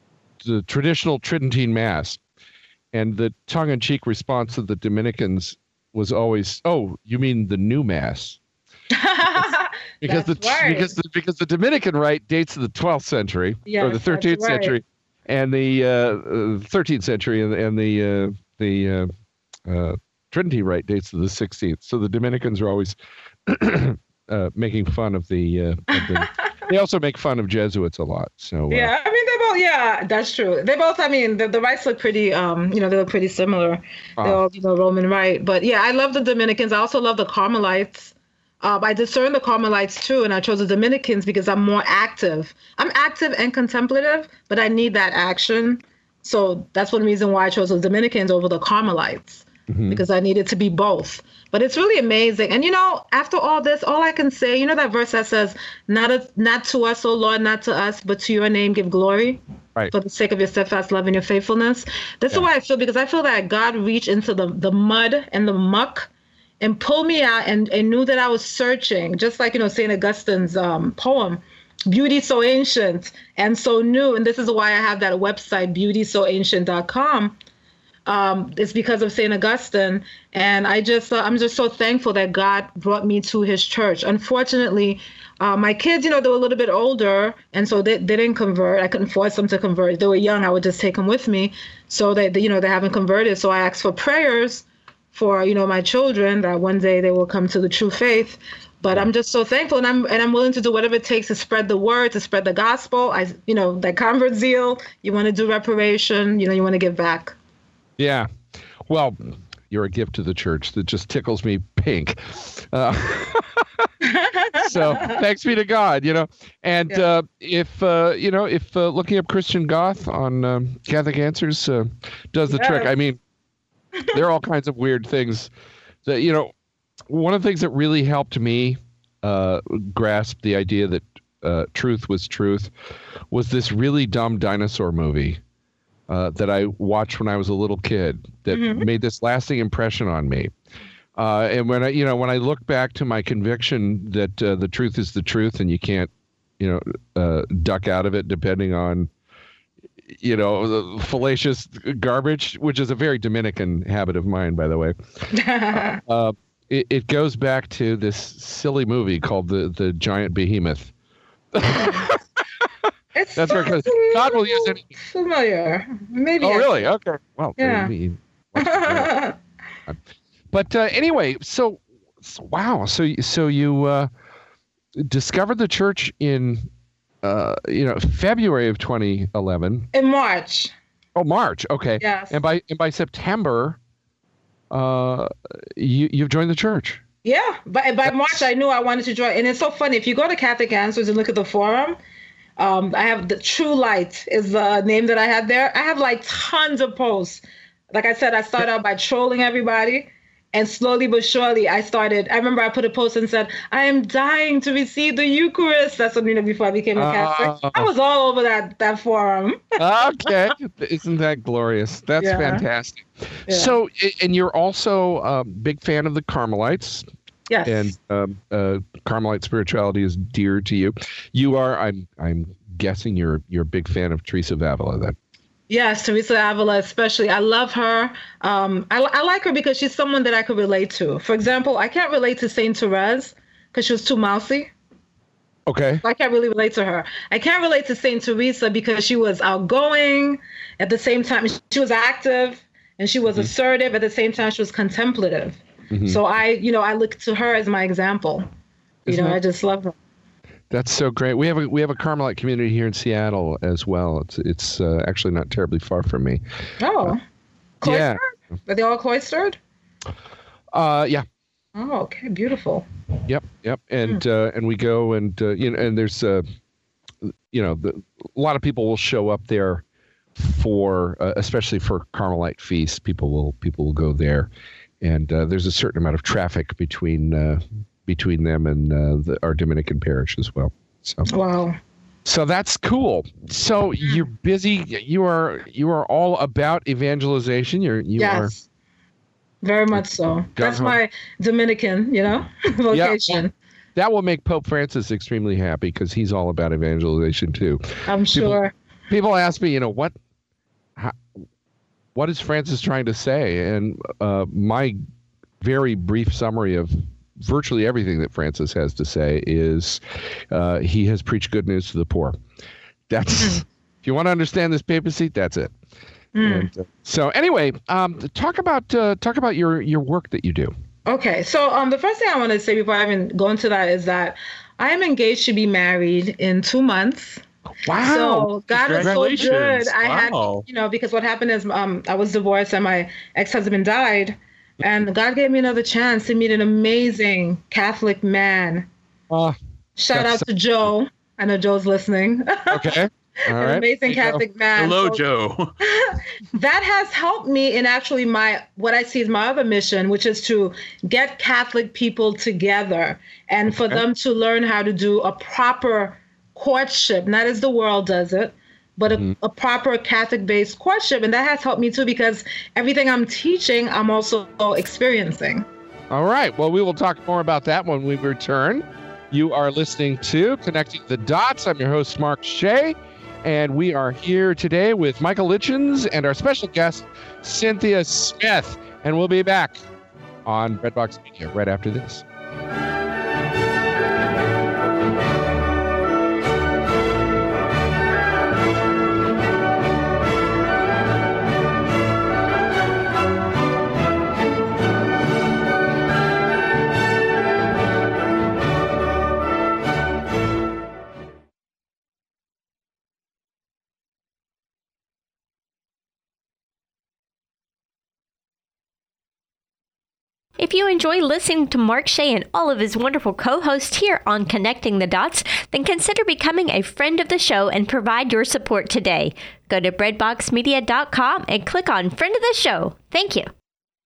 Speaker 2: the traditional Tridentine Mass, and the tongue-in-cheek response of the Dominicans was always, oh, you mean the new mass? because the
Speaker 4: right.
Speaker 2: because the because the Dominican rite dates to the twelfth century
Speaker 4: yes,
Speaker 2: or the thirteenth
Speaker 4: right.
Speaker 2: century, and the uh, thirteenth century, and, and the uh, the uh, uh, Trinity rite dates to the sixteenth. So the Dominicans are always uh, making fun of the, uh, of the. They also make fun of Jesuits a lot. So uh,
Speaker 4: yeah, I mean they both. Yeah, that's true. They both. I mean the, the rites look pretty. Um, you know, they look pretty similar.
Speaker 2: uh,
Speaker 4: They're all you know Roman rite. But yeah, I love the Dominicans. I also love the Carmelites. Um, I discern the Carmelites too, and I chose the Dominicans because I'm more active. I'm active and contemplative, but I need that action. So that's one reason why I chose the Dominicans over the Carmelites, mm-hmm. because I needed to be both. But it's really amazing. And, you know, after all this, all I can say, you know that verse that says, not a, not to us, O Lord, not to us, but to your name give glory,
Speaker 2: right.
Speaker 4: for the sake of your steadfast love and your faithfulness. This yeah. is why I feel, because I feel that God reached into the, the mud and the muck and pulled me out and, and knew that I was searching, just like, you know, Saint Augustine's um, poem, beauty so ancient and so new. And this is why I have that website, beauty so ancient dot com. Um, it's because of Saint Augustine. And I just, uh, I'm just so thankful that God brought me to his church. Unfortunately, uh, my kids, you know, they were a little bit older, and so they, they didn't convert. I couldn't force them to convert. If they were young, I would just take them with me. So they, you know, they haven't converted. So I asked for prayers for, you know, my children, that one day they will come to the true faith. But I'm just so thankful, and I'm and I'm willing to do whatever it takes to spread the word, to spread the gospel. I, you know, that convert zeal. You want to do reparation. You know, you want to give back.
Speaker 2: Yeah, well, you're a gift to the church that just tickles me pink. Uh, so thanks be to God, you know. And yeah. uh, if uh, you know, if uh, looking up Christian Goth on um, Catholic Answers uh, does the yes. trick. I mean, there are all kinds of weird things that, you know. One of the things that really helped me uh, grasp the idea that uh, truth was truth was this really dumb dinosaur movie uh, that I watched when I was a little kid that mm-hmm. made this lasting impression on me. Uh, and when I, you know, when I look back to my conviction that uh, the truth is the truth and you can't, you know, uh, duck out of it depending on, you know, the fallacious garbage, which is a very Dominican habit of mine, by the way. uh, It, it goes back to this silly movie called the the Giant Behemoth.
Speaker 4: It's
Speaker 2: That's where God will use it.
Speaker 4: Familiar, maybe.
Speaker 2: Oh,
Speaker 4: I
Speaker 2: really? Okay. Well,
Speaker 4: yeah.
Speaker 2: maybe. But uh, anyway, so, so wow. So so you uh, discovered the church in uh, you know February of twenty eleven.
Speaker 4: In March.
Speaker 2: Oh, March. Okay.
Speaker 4: Yes.
Speaker 2: And by and by September. Uh, you you've joined the church.
Speaker 4: Yeah, but by March I knew I wanted to join, and it's so funny. If you go to Catholic Answers and look at the forum, um, I have the True Light is the name that I had there. I have like tons of posts. Like I said, I started out by trolling everybody, and slowly but surely I started. I remember I put a post and said, "I am dying to receive the Eucharist." That's what, you know, before I became a Catholic. Uh, I was all over that that forum.
Speaker 2: Okay, isn't that glorious? That's yeah. fantastic. Yeah. So, and you're also a big fan of the Carmelites.
Speaker 4: Yes.
Speaker 2: And um, uh, Carmelite spirituality is dear to you. You are. I'm. I'm guessing you're. You're a big fan of Teresa of Avila, then.
Speaker 4: Yes, Teresa Avila, especially. I love her. Um, I, I like her because she's someone that I could relate to. For example, I can't relate to Saint Therese because she was too mousy.
Speaker 2: Okay.
Speaker 4: I can't really relate to her. I can't relate to Saint Teresa because she was outgoing. At the same time, she was active and she was mm-hmm. assertive. At the same time, she was contemplative. Mm-hmm. So I, you know, I look to her as my example. You Isn't know, that- I just love her.
Speaker 2: That's so great. We have a we have a Carmelite community here in Seattle as well. It's it's uh, actually not terribly far from me.
Speaker 4: Oh,
Speaker 2: uh,
Speaker 4: cloistered? Yeah. Are they all cloistered?
Speaker 2: Uh, yeah.
Speaker 4: Oh, okay, beautiful.
Speaker 2: Yep, yep. And hmm. uh, and we go and uh, you know and there's uh, you know the, a lot of people will show up there for uh, especially for Carmelite feasts. People will people will go there, and uh, there's a certain amount of traffic between. Uh, between them and uh, the, our Dominican parish as well. So
Speaker 4: wow.
Speaker 2: So that's cool. So you're busy. You are you are all about evangelization. You're you
Speaker 4: yes. are very much so. That's home. My Dominican, you know, vocation.
Speaker 2: Yeah. That will make Pope Francis extremely happy because he's all about evangelization too.
Speaker 4: I'm sure.
Speaker 2: People, people ask me, you know, what how, what is Francis trying to say? And uh, my very brief summary of virtually everything that Francis has to say is uh, he has preached good news to the poor. That's if you want to understand this papacy, that's it. Mm. And, uh, so anyway, um, talk about uh, talk about your your work that you do.
Speaker 4: Okay, so um, the first thing I want to say before I even go into that is that I am engaged to be married in two months.
Speaker 2: Wow!
Speaker 4: So God was so good. I
Speaker 3: wow.
Speaker 4: had, you know, because what happened is um, I was divorced and my ex-husband died, and God gave me another chance to meet an amazing Catholic man. Uh, Shout out to Joe. I know Joe's listening.
Speaker 2: Okay. All
Speaker 4: An
Speaker 2: right.
Speaker 4: amazing Catholic man.
Speaker 3: Hello,
Speaker 4: so,
Speaker 3: Joe.
Speaker 4: That has helped me in actually my what I see as my other mission, which is to get Catholic people together and for okay. them to learn how to do a proper courtship, not as the world does it, but a, mm-hmm. a proper Catholic-based courtship. And that has helped me too, because everything I'm teaching, I'm also experiencing.
Speaker 2: All right. Well, we will talk more about that when we return. You are listening to Connecting the Dots. I'm your host, Mark Shea. And we are here today with Michael Litchens and our special guest, Cynthia Smith. And we'll be back on Breadbox Media right after this.
Speaker 1: If you enjoy listening to Mark Shea and all of his wonderful co-hosts here on Connecting the Dots, then consider becoming a friend of the show and provide your support today. Go to breadbox media dot com and click on Friend of the Show. Thank you.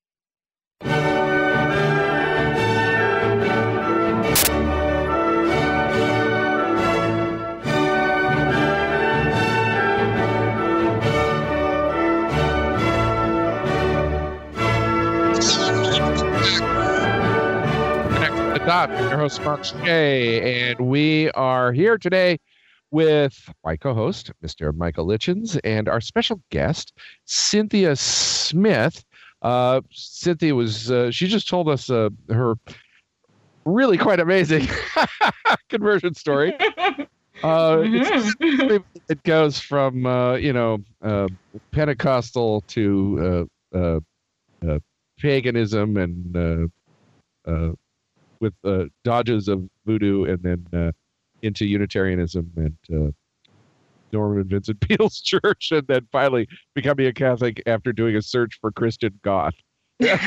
Speaker 2: I'm your host, Mark Shea, and we are here today with my co-host, Mister Michael Litchens, and our special guest, Cynthia Smith. Uh, Cynthia was, uh, she just told us uh, her really quite amazing conversion story. Uh, it's, it goes from, uh, you know, uh, Pentecostal to uh, uh, uh, paganism and uh, uh, with uh, dodges of voodoo, and then uh, into Unitarianism and uh, Norman Vincent Peale's church, and then finally becoming a Catholic after doing a search for Christian God.
Speaker 4: It's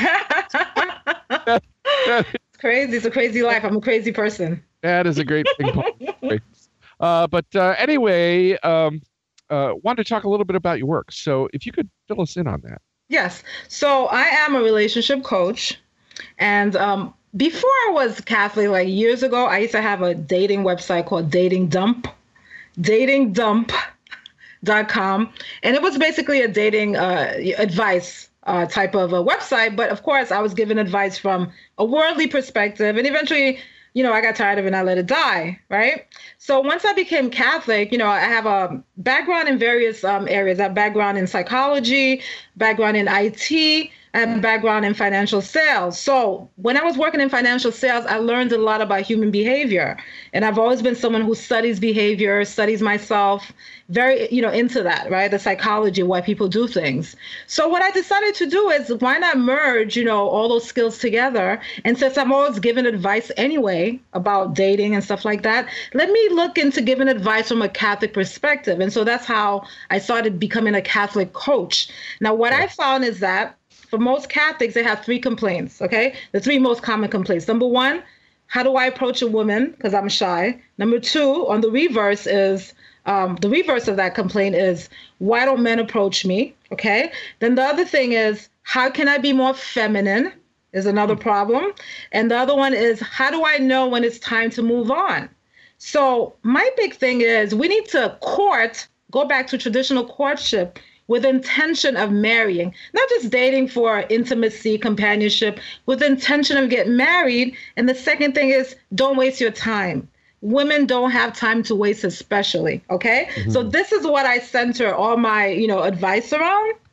Speaker 4: crazy. It's a crazy life. I'm a crazy person.
Speaker 2: That is a great thing. uh, but uh, anyway, um, uh, wanted to talk a little bit about your work. So if you could fill us in on that.
Speaker 4: Yes. So I am a relationship coach, and um, before I was Catholic, like years ago, I used to have a dating website called Dating Dump, dating dump dot com. And it was basically a dating uh, advice uh, type of a website. But of course, I was given advice from a worldly perspective. And eventually, you know, I got tired of it and I let it die, right? So once I became Catholic, you know, I have a background in various um, areas. I have background in psychology, background in I T, I have a background in financial sales. So when I was working in financial sales, I learned a lot about human behavior. And I've always been someone who studies behavior, studies myself, very, you know, into that, right? The psychology, why people do things. So what I decided to do is, why not merge, you know, all those skills together? And since I'm always giving advice anyway about dating and stuff like that, let me look into giving advice from a Catholic perspective. And so that's how I started becoming a Catholic coach. Now, what I found is that for most Catholics, they have three complaints, okay? The three most common complaints. Number one, how do I approach a woman? Because I'm shy. Number two, on the reverse is, um, the reverse of that complaint is, why don't men approach me, okay? Then the other thing is, how can I be more feminine? Is another problem. And the other one is, how do I know when it's time to move on? So my big thing is, we need to court, go back to traditional courtship, with intention of marrying, not just dating for intimacy, companionship, with intention of getting married. And the second thing is, don't waste your time. Women don't have time to waste, especially, okay? Mm-hmm. So this is what I center all my, you know, advice around.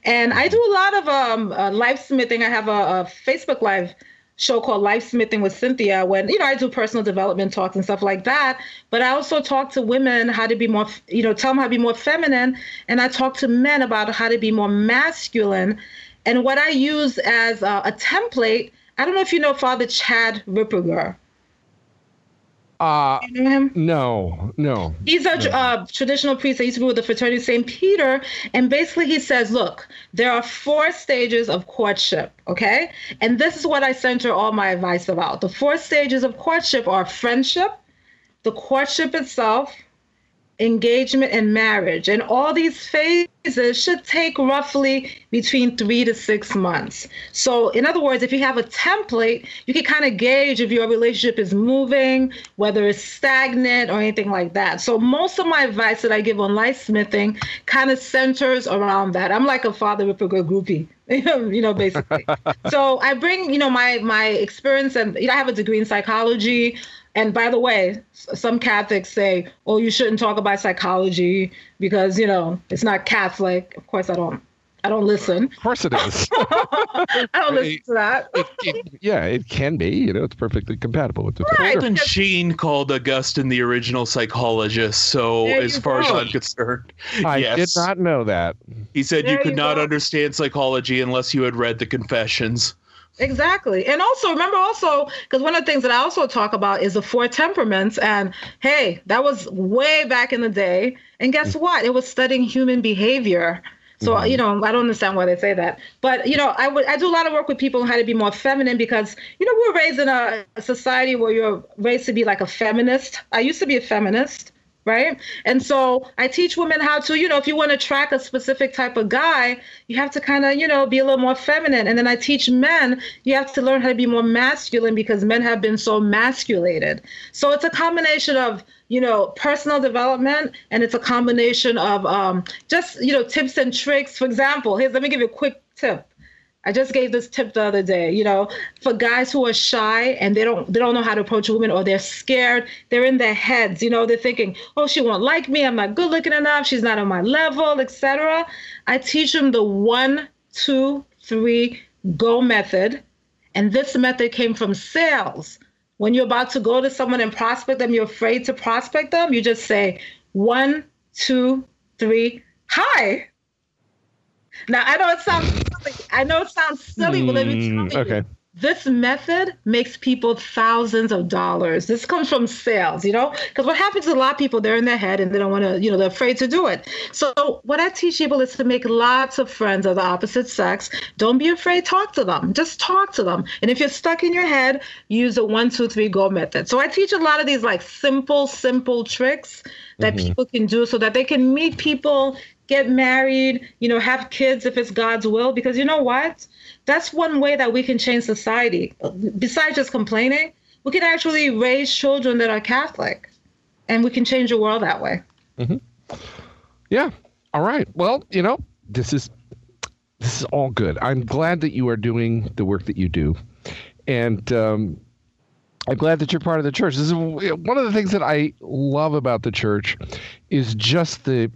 Speaker 4: And I do a lot of um, uh, life smithing. I have a, a Facebook Live show called Life Smithing with Cynthia, when, you know, I do personal development talks and stuff like that. But I also talk to women how to be more, you know, tell them how to be more feminine. And I talk to men about how to be more masculine. And what I use as a, a template, I don't know if you know Father Chad Ripperger.
Speaker 2: Uh,
Speaker 4: you know him?
Speaker 2: No, no.
Speaker 4: He's a
Speaker 2: no.
Speaker 4: Uh, traditional priest that used to be with the Fraternity of Saint Peter. And basically he says, look, there are four stages of courtship, okay? And this is what I center all my advice about. The four stages of courtship are friendship, the courtship itself, engagement, and marriage. And all these phases should take roughly between three to six months. So in other words, if you have a template, you can kind of gauge if your relationship is moving, whether it's stagnant or anything like that. So most of my advice that I give on life smithing kind of centers around that. I'm like a Father Ripperger groupie, you know, basically. So I bring, you know, my my experience, and you know, I have a degree in psychology. And by the way, some Catholics say, oh, you shouldn't talk about psychology because, you know, it's not Catholic. Of course, I don't. I don't listen.
Speaker 2: Of course it is.
Speaker 4: I don't listen to that.
Speaker 2: it, it, yeah, it can be. You know, it's perfectly compatible with the
Speaker 4: Right.
Speaker 3: Even Sheen called Augustine the original psychologist. So
Speaker 4: There
Speaker 3: as
Speaker 4: you
Speaker 3: far as
Speaker 4: go.
Speaker 3: I'm concerned,
Speaker 2: I
Speaker 3: yes.
Speaker 2: did not know that.
Speaker 3: He said
Speaker 4: There
Speaker 3: you could
Speaker 4: you
Speaker 3: not
Speaker 4: go.
Speaker 3: understand psychology unless you had read the Confessions.
Speaker 4: Exactly. And also remember also, because one of the things that I also talk about is the four temperaments. And hey, that was way back in the day. And guess what? It was studying human behavior. So,
Speaker 2: Mhm.
Speaker 4: you know, I don't understand why they say that. But, you know, I would I do a lot of work with people on how to be more feminine because, you know, we're raised in a, a society where you're raised to be like a feminist. I used to be a feminist. Right. And so I teach women how to, you know, if you want to track a specific type of guy, you have to kind of, you know, be a little more feminine. And then I teach men, you have to learn how to be more masculine because men have been so masculated. So it's a combination of, you know, personal development, and it's a combination of um, just, you know, tips and tricks. For example, here's, let me give you a quick tip. I just gave this tip the other day, you know, for guys who are shy and they don't they don't know how to approach a woman, or they're scared, they're in their heads, you know, they're thinking, oh, she won't like me, I'm not good looking enough, she's not on my level, et cetera. I teach them the one, two, three, go method. And this method came from sales. When you're about to go to someone and prospect them, you're afraid to prospect them, you just say one, two, three, hi. Now, I know it sounds silly. I know it sounds silly, but let me tell you.
Speaker 2: Okay.
Speaker 4: This method makes people thousands of dollars. This comes from sales, you know, because what happens to a lot of people, they're in their head and they don't want to, you know, they're afraid to do it. So what I teach people is to make lots of friends of the opposite sex. Don't be afraid. Talk to them. Just talk to them. And if you're stuck in your head, use the one, two, three, go method. So I teach a lot of these like simple, simple tricks that
Speaker 2: Mhm.
Speaker 4: people can do so that they can meet people, get married, you know, have kids if it's God's will. Because you know what? That's one way that we can change society. Besides just complaining, we can actually raise children that are Catholic, and we can change the world that way.
Speaker 2: Mm-hmm. Yeah. All right. Well, you know, this is this is all good. I'm glad that you are doing the work that you do, and um, I'm glad that you're part of the church. This is one of the things that I love about the church is just the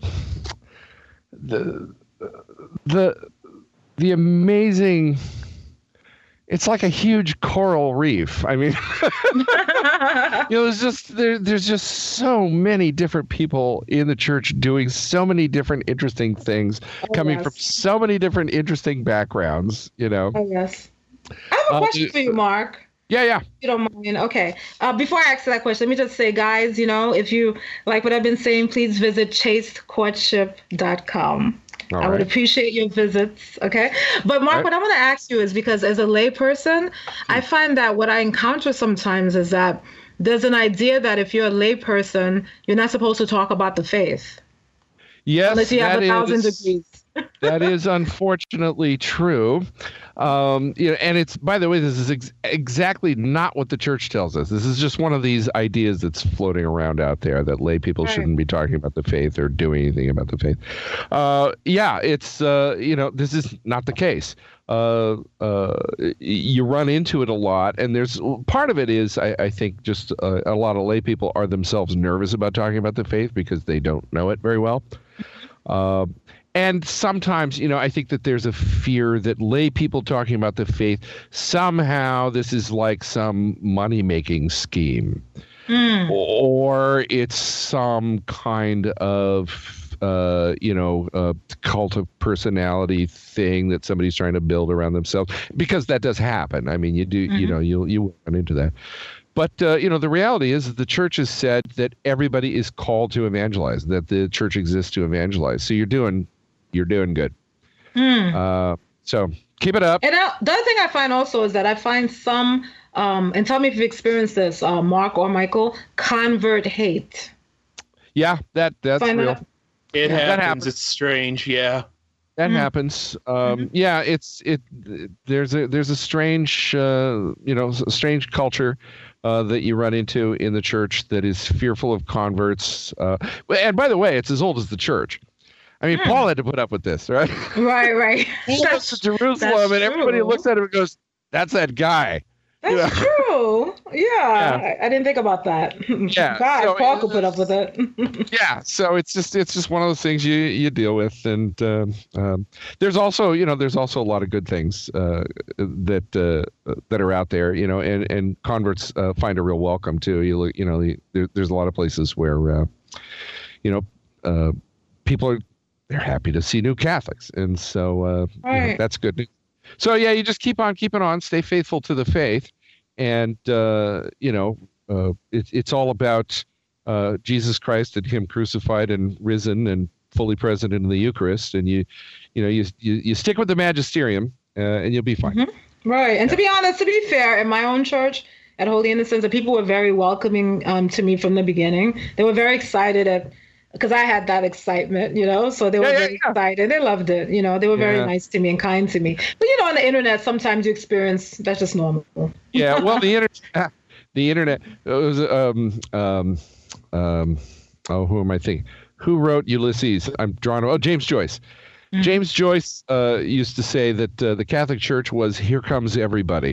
Speaker 2: the the the amazing. It's like a huge coral reef. I mean, you know, there's just there, there's just so many different people in the church doing so many different interesting things,
Speaker 4: Oh,
Speaker 2: coming
Speaker 4: yes.
Speaker 2: from so many different interesting backgrounds. You know.
Speaker 4: Oh, yes. I have a
Speaker 2: Uh,
Speaker 4: question for you, Mark.
Speaker 2: Yeah, yeah.
Speaker 4: If you don't mind. Okay. Uh, before I ask that question, let me just say, guys, you know, if you like what I've been saying, please visit chaste courtship dot com.
Speaker 2: All
Speaker 4: I would
Speaker 2: right.
Speaker 4: appreciate your visits. Okay. But Mark,
Speaker 2: Right.
Speaker 4: what I want to ask you is because as a layperson, I find that what I encounter sometimes is that there's an idea that if you're a layperson, you're not supposed to talk about the faith.
Speaker 2: Yes,
Speaker 4: Unless you have
Speaker 2: that
Speaker 4: a thousand
Speaker 2: is-
Speaker 4: degrees.
Speaker 2: that is unfortunately true. Um, you know, and it's, by the way, this is ex- exactly not what the church tells us. This is just one of these ideas that's floating around out there that lay people
Speaker 4: Right.
Speaker 2: shouldn't be talking about the faith or doing anything about the faith. Uh, yeah, it's, uh, you know, this is not the case. Uh, uh, you run into it a lot, and there's part of it is, I, I think, just uh, a lot of lay people are themselves nervous about talking about the faith because they don't know it very well. Uh, And sometimes, you know, I think that there's a fear that lay people talking about the faith, somehow this is like some money-making scheme. Mm. Or it's some kind of, uh, you know, uh, cult of personality thing that somebody's trying to build around themselves. Because that does happen. I mean, you do, mm-hmm. you know, you you run into that. But, uh, you know, the reality is that the church has said that everybody is called to evangelize, that the church exists to evangelize. So you're doing, you're doing good. Mm. Uh, so keep it up.
Speaker 4: And I, the other thing I find also is that I find some, um, and tell me if you've experienced this, uh, Mark or Michael, convert hate.
Speaker 2: Yeah, that that's
Speaker 4: find
Speaker 2: real.
Speaker 4: That?
Speaker 3: It happens. That happens. It's strange. Yeah.
Speaker 2: That mm. happens. Um, mm-hmm. Yeah, it's it. There's a there's a strange, uh, you know, a strange culture uh, that you run into in the church that is fearful of converts. Uh, and by the way, it's as old as the church. I mean, mm. Paul had to put up with this, right?
Speaker 4: Right, right.
Speaker 2: He goes to Jerusalem, and everybody looks at him and goes, "That's that guy."
Speaker 4: That's you know? True. Yeah, yeah. I, I didn't think about that.
Speaker 2: Yeah,
Speaker 4: God,
Speaker 2: so
Speaker 4: Paul could put up with it.
Speaker 2: Yeah, so it's just it's just one of those things you you deal with, and um, um, there's also you know there's also a lot of good things uh, that uh, that are out there, you know, and and converts uh, find a real welcome too. You look, you know, there, there's a lot of places where uh, you know uh, people are they're happy to see new Catholics, and so uh,
Speaker 4: right.
Speaker 2: you know, that's good news. So, yeah, you just keep on keeping on, stay faithful to the faith. And, uh, you know, uh, it, it's all about uh, Jesus Christ and him crucified and risen and fully present in the Eucharist. And, you you know, you you, you stick with the magisterium uh, and you'll be fine.
Speaker 4: Mm-hmm. Right. And
Speaker 2: yeah.
Speaker 4: to be honest, to be fair, in my own church at Holy Innocents, the people were very welcoming um, to me from the beginning. They were very excited at because I had that excitement, you know, so they were yeah, very yeah, yeah. excited. They loved it. You know, they were very yeah. nice to me and kind to me. But, you know, on the internet, sometimes you experience that's just normal.
Speaker 2: Yeah. Well, the internet, the internet it was, um, um, um, oh, who am I thinking? Who wrote Ulysses? I'm drawn. Oh, James Joyce. Mm-hmm. James Joyce uh, used to say that uh, the Catholic Church was here comes everybody.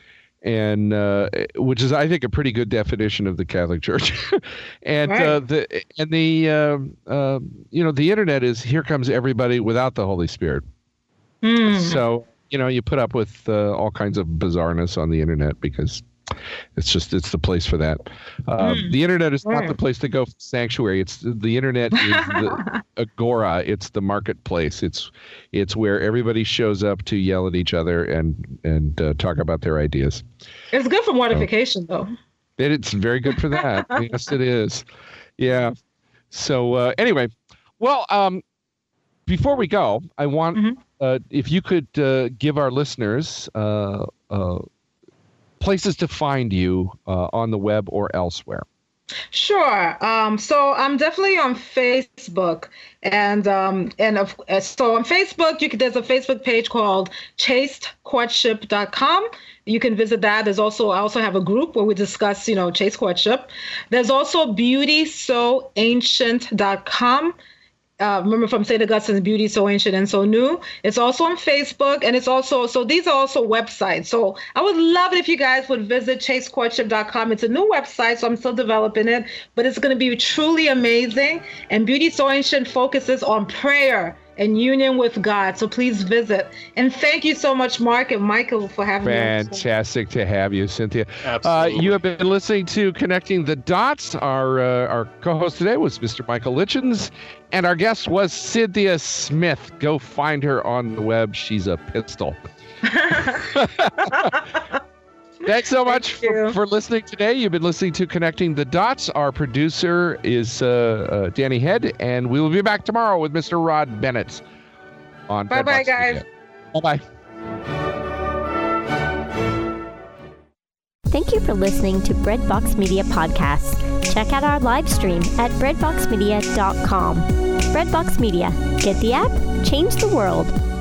Speaker 2: And uh, which is, I think, a pretty good definition of the Catholic Church. and right. uh, the and the uh, uh, you know the internet is here comes everybody without the Holy Spirit. Mm. So you know you put up with uh, all kinds of bizarreness on the internet because it's just it's the place for that. Uh, mm. The internet is not mm. the place to go for sanctuary. It's the internet is the agora. It's the marketplace. It's it's where everybody shows up to yell at each other and and uh, talk about their ideas.
Speaker 4: It's good for mortification, uh, though.
Speaker 2: It, it's very good for that. Yes, it is. Yeah. So uh, anyway, well, um, before we go, I want mm-hmm. uh, if you could uh, give our listeners. Uh, uh, places to find you uh, on the web or elsewhere.
Speaker 4: Sure. Um, so I'm definitely on Facebook, and um, and of, so on Facebook, you can, there's a Facebook page called chaste courtship dot com. You can visit that. There's also I also have a group where we discuss, you know, chaste courtship. There's also beauty so ancient dot com. Uh, remember from Saint Augustine's Beauty So Ancient and So New. It's also on Facebook, and it's also, so these are also websites. So I would love it if you guys would visit chaste courtship dot com. It's a new website, so I'm still developing it, but it's going to be truly amazing. And Beauty So Ancient focuses on prayer and union with God. So please visit. And thank you so much, Mark and Michael, for having
Speaker 2: Fantastic me. Fantastic to have you, Cynthia.
Speaker 3: Absolutely.
Speaker 2: Uh, you have been listening to Connecting the Dots. Our uh, our co-host today was Mister Michael Litchens, and our guest was Cynthia Smith. Go find her on the web. She's a pistol. Thanks so much
Speaker 4: Thank
Speaker 2: for, for listening today. You've been listening to Connecting the Dots. Our producer is uh, uh, Danny Head, and we will be back tomorrow with Mister Rod Bennett on
Speaker 4: Bye-bye, guys.
Speaker 2: Bye-bye.
Speaker 1: Thank you for listening to Breadbox Media Podcast. Check out our live stream at breadbox media dot com. Breadbox Media. Get the app, change the world.